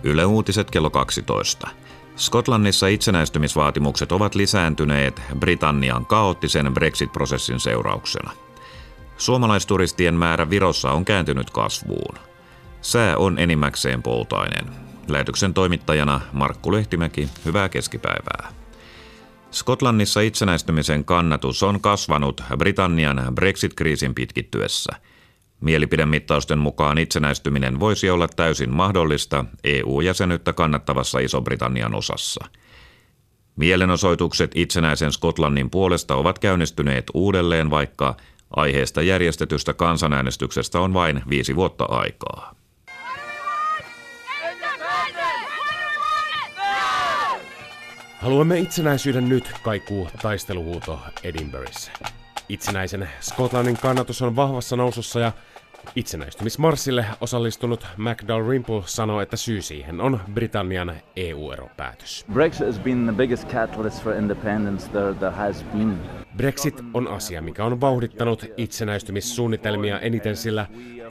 Yle Uutiset kello 12. Skotlannissa itsenäistymisvaatimukset ovat lisääntyneet Britannian kaoottisen Brexit-prosessin seurauksena. Suomalaisturistien määrä Virossa on kääntynyt kasvuun. Sää on enimmäkseen poutainen. Lähetyksen toimittajana Markku Lehtimäki, hyvää keskipäivää. Skotlannissa itsenäistymisen kannatus on kasvanut Britannian Brexit-kriisin pitkittyessä. Mielipidemittausten mukaan itsenäistyminen voisi olla täysin mahdollista EU-jäsenyyttä kannattavassa Iso-Britannian osassa. Mielenosoitukset itsenäisen Skotlannin puolesta ovat käynnistyneet uudelleen, vaikka aiheesta järjestetystä kansanäänestyksestä on vain 5 vuotta aikaa. Haluamme itsenäisyyden nyt, kaikuu taisteluhuuto Edinburghissa. Itsenäisen Skotlannin kannatus on vahvassa nousussa ja itsenäistymismarssille osallistunut Dalrymple sanoo, että syy siihen on Britannian EU-eropäätös. Brexit has been the biggest catalyst for independence there has been. Brexit on asia, mikä on vauhdittanut itsenäistymissuunnitelmia eniten, sillä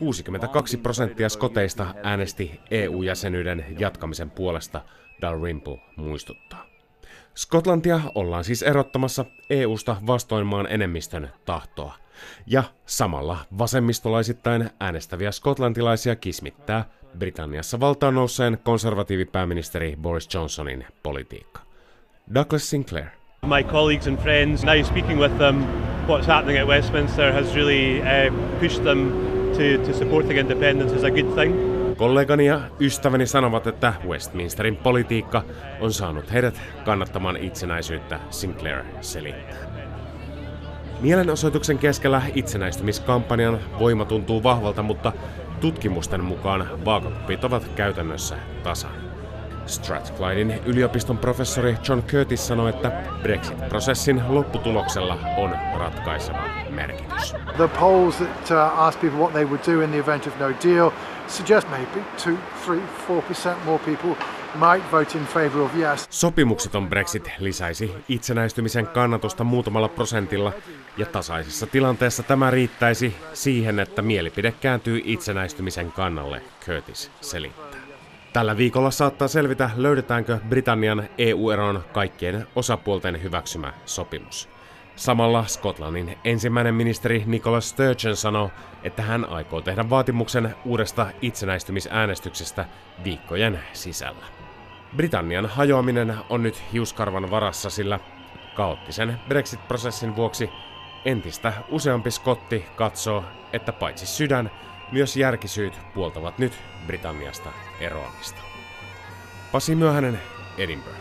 62% skoteista äänesti EU-jäsenyyden jatkamisen puolesta, Dalrymple muistuttaa. Skotlantia ollaan siis erottamassa EUsta vastoin maan enemmistön tahtoa. Ja samalla vasemmistolaisittain äänestäviä skotlantilaisia kismittää Britanniassa valtaan nousseen konservatiivipääministeri Boris Johnsonin politiikka. Douglas Sinclair. My colleagues and friends, now speaking with them, what's happening at Westminster has really pushed them to supporting independence as a good thing. Kollegani ja ystäväni sanovat, että Westminsterin politiikka on saanut heidät kannattamaan itsenäisyyttä, Sinclair selittää. Mielenosoituksen keskellä itsenäistymiskampanjan voima tuntuu vahvalta, mutta tutkimusten mukaan vaakakupit ovat käytännössä tasan. Strathclyden yliopiston professori John Curtis sanoi, että Brexit-prosessin lopputuloksella on ratkaiseva merkitys. The polls that ask people what they would do in the event of no deal suggest maybe 2, 3, 4% more people might vote in favor of yes. Sopimukseton Brexit lisäisi itsenäistymisen kannatusta muutamalla prosentilla, ja tasaisessa tilanteessa tämä riittäisi siihen, että mielipide kääntyy itsenäistymisen kannalle, Curtis selittää. Tällä viikolla saattaa selvitä, löydetäänkö Britannian EU-eron kaikkien osapuolten hyväksymä sopimus. Samalla Skotlannin ensimmäinen ministeri Nicola Sturgeon sanoo, että hän aikoo tehdä vaatimuksen uudesta itsenäistymisäänestyksestä viikkojen sisällä. Britannian hajoaminen on nyt hiuskarvan varassa, sillä kaoottisen Brexit-prosessin vuoksi entistä useampi skotti katsoo, että paitsi sydän, myös järkisyyt puoltavat nyt Britanniasta eroamista. Pasi Myöhänen, Edinburgh.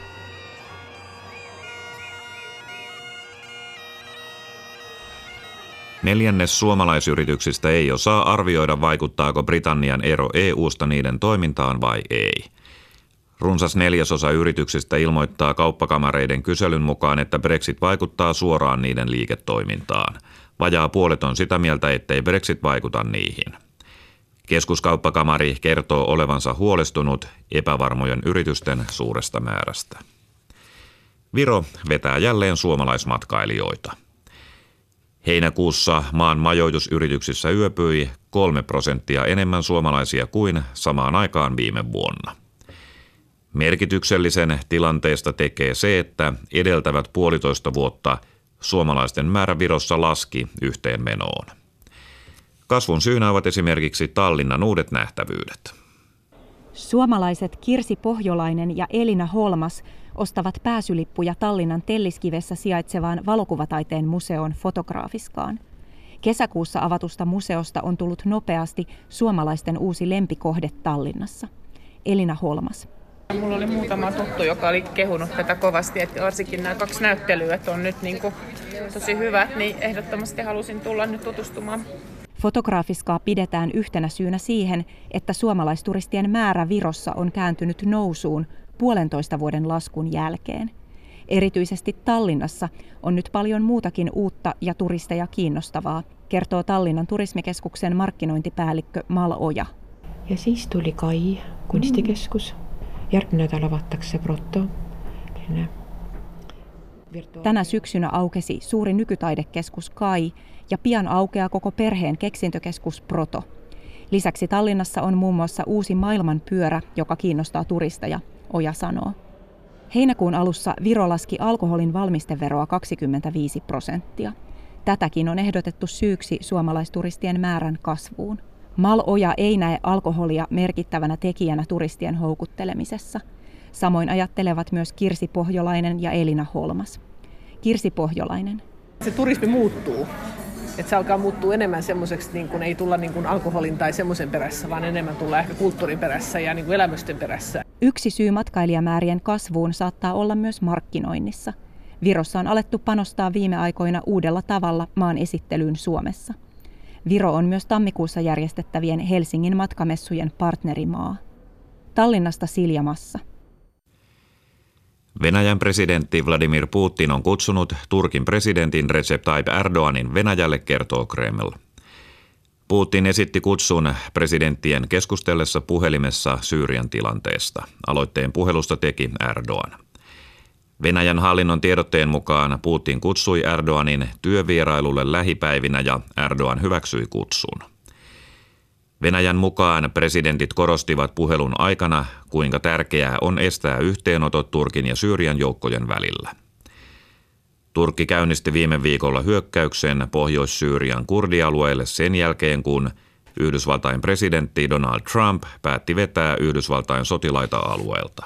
Neljännes suomalaisyrityksistä ei osaa arvioida, vaikuttaako Britannian ero EUsta niiden toimintaan vai ei. Runsas 1/4 yrityksistä ilmoittaa kauppakamareiden kyselyn mukaan, että Brexit vaikuttaa suoraan niiden liiketoimintaan. Vajaa puolet on sitä mieltä, ettei Brexit vaikuta niihin. Keskuskauppakamari kertoo olevansa huolestunut epävarmojen yritysten suuresta määrästä. Viro vetää jälleen suomalaismatkailijoita. Heinäkuussa maan majoitusyrityksissä yöpyi 3% enemmän suomalaisia kuin samaan aikaan viime vuonna. Merkityksellisen tilanteesta tekee se, että edeltävät 1,5 vuotta suomalaisten määrä Virossa laski yhteenmenoon. Kasvun syynä ovat esimerkiksi Tallinnan uudet nähtävyydet. Suomalaiset Kirsi Pohjolainen ja Elina Holmas ostavat pääsylippuja Tallinnan Telliskivessä sijaitsevaan valokuvataiteen museon Fotograafiskaan. Kesäkuussa avatusta museosta on tullut nopeasti suomalaisten uusi lempikohde Tallinnassa. Elina Holmas. Mulla oli muutama tuttu, joka oli kehunut tätä kovasti, että varsinkin nämä 2 näyttelyä että on nyt tosi hyvät, niin ehdottomasti halusin tulla nyt tutustumaan. Fotograafiskaa pidetään yhtenä syynä siihen, että suomalaisturistien määrä Virossa on kääntynyt nousuun 1,5 vuoden laskun jälkeen. Erityisesti Tallinnassa on nyt paljon muutakin uutta ja turisteja kiinnostavaa, kertoo Tallinnan turismikeskuksen markkinointipäällikkö Mal Oja. Ja siis tuli Kai, kunstikeskus. Järgmine nädal avatakse Proto. Tänä syksynä aukesi suuri nykytaidekeskus Kai ja pian aukeaa koko perheen keksintökeskus Proto. Lisäksi Tallinnassa on muun muassa uusi maailmanpyörä, joka kiinnostaa turisteja, Oja sanoo. Heinäkuun alussa Viro laski alkoholin valmisteveroa 25%. Tätäkin on ehdotettu syyksi suomalaisturistien määrän kasvuun. Mal-Oja ei näe alkoholia merkittävänä tekijänä turistien houkuttelemisessa. Samoin ajattelevat myös Kirsi Pohjolainen ja Elina Holmas. Kirsi Pohjolainen. Se turismi muuttuu. Että se alkaa muuttua enemmän semmoiseksi, niin kun ei tulla niin kun alkoholin tai semmoisen perässä, vaan enemmän tulla ehkä kulttuurin perässä ja niin kun elämysten perässä. Yksi syy matkailijamäärien kasvuun saattaa olla myös markkinoinnissa. Virossa on alettu panostaa viime aikoina uudella tavalla maan esittelyyn Suomessa. Viro on myös tammikuussa järjestettävien Helsingin matkamessujen partnerimaa. Tallinnasta Silja Massa. Venäjän presidentti Vladimir Putin on kutsunut Turkin presidentin Recep Tayyip Erdoganin Venäjälle, kertoo Kreml. Putin esitti kutsun presidenttien keskustellessa puhelimessa Syyrian tilanteesta. Aloitteen puhelusta teki Erdogan. Venäjän hallinnon tiedotteen mukaan Putin kutsui Erdoganin työvierailulle lähipäivinä ja Erdogan hyväksyi kutsun. Venäjän mukaan presidentit korostivat puhelun aikana, kuinka tärkeää on estää yhteenotot Turkin ja Syyrian joukkojen välillä. Turkki käynnisti viime viikolla hyökkäyksen Pohjois-Syyrian kurdialueelle sen jälkeen, kun Yhdysvaltain presidentti Donald Trump päätti vetää Yhdysvaltain sotilaita alueelta.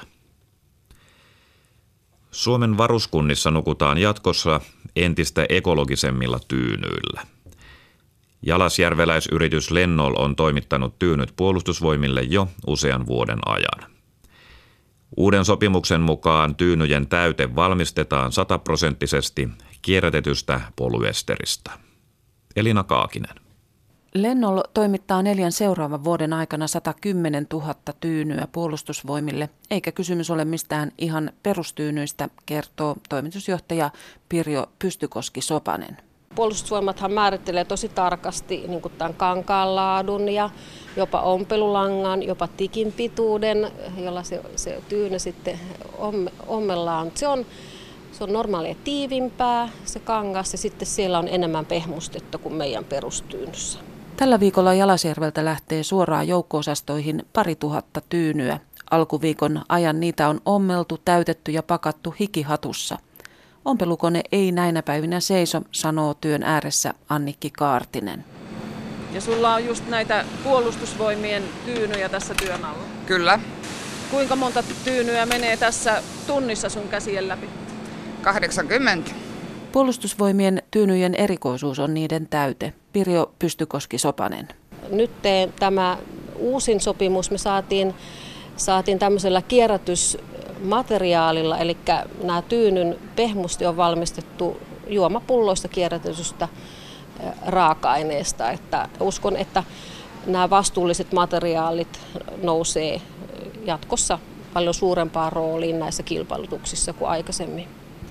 Suomen varuskunnissa nukutaan jatkossa entistä ekologisemmilla tyynyillä. Jalasjärveläisyritys Lennol on toimittanut tyynyt puolustusvoimille jo usean vuoden ajan. Uuden sopimuksen mukaan tyynyjen täyte valmistetaan 100% kierrätetystä polyesteristä. Elina Kaakinen. Lennol toimittaa 4 seuraavan vuoden aikana 110 000 tyynyä puolustusvoimille, eikä kysymys ole mistään ihan perustyynyistä, kertoo toimitusjohtaja Pirjo Pystykoski-Sopanen. Puolustusvoimathan määrittelee tosi tarkasti niin kuin tämän kankaan laadun ja jopa ompelulangan, jopa tikin pituuden, jolla se tyyny sitten ommellaan. Se on normaalia tiivimpää se kangas ja sitten siellä on enemmän pehmustetta kuin meidän perustyynyssä. Tällä viikolla Jalasjärveltä lähtee suoraan joukko-osastoihin 2000 tyynyä. Alkuviikon ajan niitä on ommeltu, täytetty ja pakattu hikihatussa. Ompelukone ei näinä päivinä seiso, sanoo työn ääressä Annikki Kaartinen. Ja sulla on just näitä puolustusvoimien tyynyjä tässä työn alla? Kyllä. Kuinka monta tyynyä menee tässä tunnissa sun käsien läpi? 80. Puolustusvoimien tyynyjen erikoisuus on niiden täyte. Pirjo Pystykoski-Sopanen. Nyt tämä uusin sopimus me saatiin tämmöisellä kierrätysmateriaalilla, eli nämä tyynyn pehmusti on valmistettu juomapulloista kierrätetystä raaka-aineesta. Että uskon, että nämä vastuulliset materiaalit nousee jatkossa paljon suurempaan rooliin näissä kilpailutuksissa kuin aikaisemmin.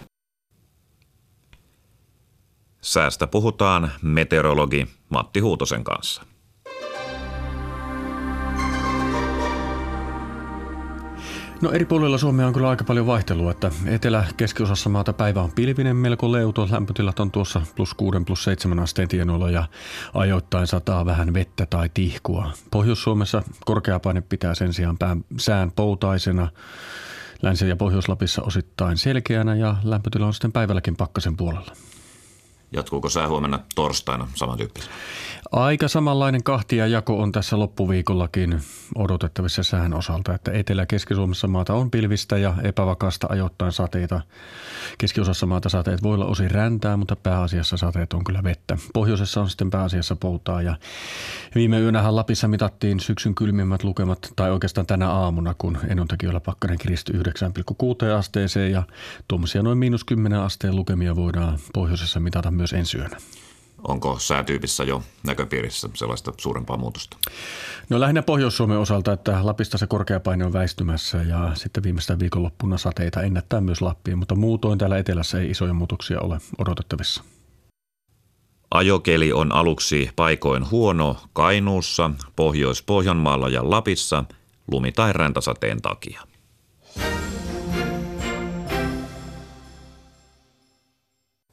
Säästä puhutaan meteorologi Matti Huutosen kanssa. No eri puolilla Suomea on kyllä aika paljon vaihtelua, että etelä-keskiosassa maata päivä on pilvinen, melko leuto, lämpötilat on tuossa +6–+7 asteen tienoilla ja ajoittain sataa vähän vettä tai tihkua. Pohjois-Suomessa korkeapaine pitää sen sijaan sään poutaisena, Länsi- ja Pohjois-Lapissa osittain selkeänä ja lämpötila on sitten päivälläkin pakkasen puolella. Jatkuuko sää huomenna torstaina samantyyppisesti? Aika samanlainen kahtiajako on tässä loppuviikollakin odotettavissa sään osalta, että Etelä-Keski-Suomessa maata on pilvistä ja epävakaasta ajoittain sateita. Keskiosassa maata sateet voi olla osin räntää, mutta pääasiassa sateet on kyllä vettä. Pohjoisessa on sitten pääasiassa poutaa ja viime yönähän Lapissa mitattiin syksyn kylmimmät lukemat, tai oikeastaan tänä aamuna, kun Enontekiöllä pakkanen kiristyi 9,6 asteeseen ja tuommoisia noin -10 asteen lukemia voidaan pohjoisessa mitata myös ensi yönä. Onko säätyypissä jo näköpiirissä sellaista suurempaa muutosta? No lähinnä Pohjois-Suomen osalta, että Lapista se korkeapaine on väistymässä ja sitten viimeistään viikonloppuna sateita ennättää myös Lappiin, mutta muutoin täällä etelässä ei isoja muutoksia ole odotettavissa. Ajokeli on aluksi paikoin huono Kainuussa, Pohjois-Pohjanmaalla ja Lapissa lumi- tai räntäsateen takia.